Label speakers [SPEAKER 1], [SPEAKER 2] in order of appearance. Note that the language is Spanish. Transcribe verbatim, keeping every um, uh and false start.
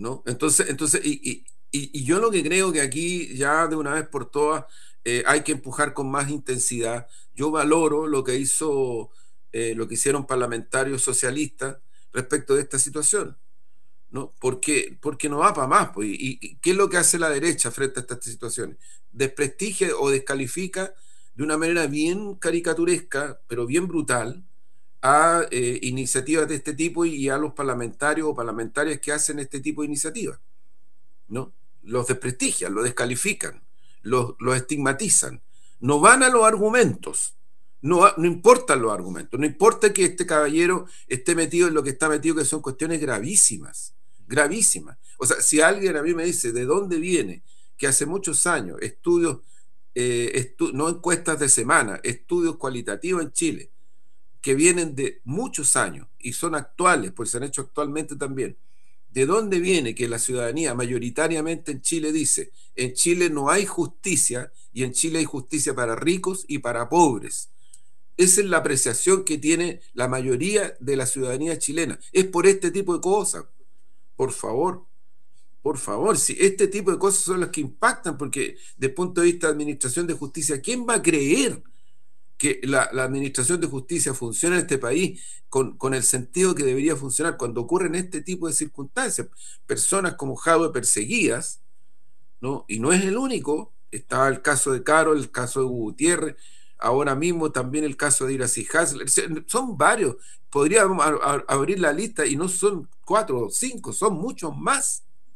[SPEAKER 1] ¿no? Entonces, entonces y, y, y, y yo lo que creo que aquí ya de una vez por todas eh, hay que empujar con más intensidad. Yo valoro lo que hizo, eh, lo que hicieron parlamentarios socialistas respecto de esta situación, ¿no? Porque, porque no va para más, pues. Y, y ¿qué es lo que hace la derecha frente a estas situaciones? Desprestigia o descalifica de una manera bien caricaturesca, pero bien brutal, a eh, iniciativas de este tipo y a los parlamentarios o parlamentarias que hacen este tipo de iniciativas, ¿no? Los desprestigian, los descalifican, los, los estigmatizan. No van a los argumentos, no, no importan los argumentos, no importa que este caballero esté metido en lo que está metido, que son cuestiones gravísimas, gravísimas. O sea, si alguien a mí me dice de dónde viene, que hace muchos años, estudios, eh, estu no encuestas de semana, estudios cualitativos en Chile, que vienen de muchos años y son actuales, pues se han hecho actualmente también. ¿De dónde viene que la ciudadanía mayoritariamente en Chile dice, en Chile no hay justicia y en Chile hay justicia para ricos y para pobres? Esa es la apreciación que tiene la mayoría de la ciudadanía chilena. Es por este tipo de cosas. Por favor, por favor, si este tipo de cosas son las que impactan, porque desde el punto de vista de administración de justicia, ¿quién va a creer que la, la administración de justicia funciona en este país con, con el sentido que debería funcionar cuando ocurren este tipo de circunstancias? Personas como Jadwe perseguidas, ¿no? Y no es el único, está el caso de Carol, el caso de Hugo Gutiérrez, ahora mismo también el caso de Iracy Hasler, son varios, podríamos a, a, abrir la lista y no son cuatro o cinco, son muchos más,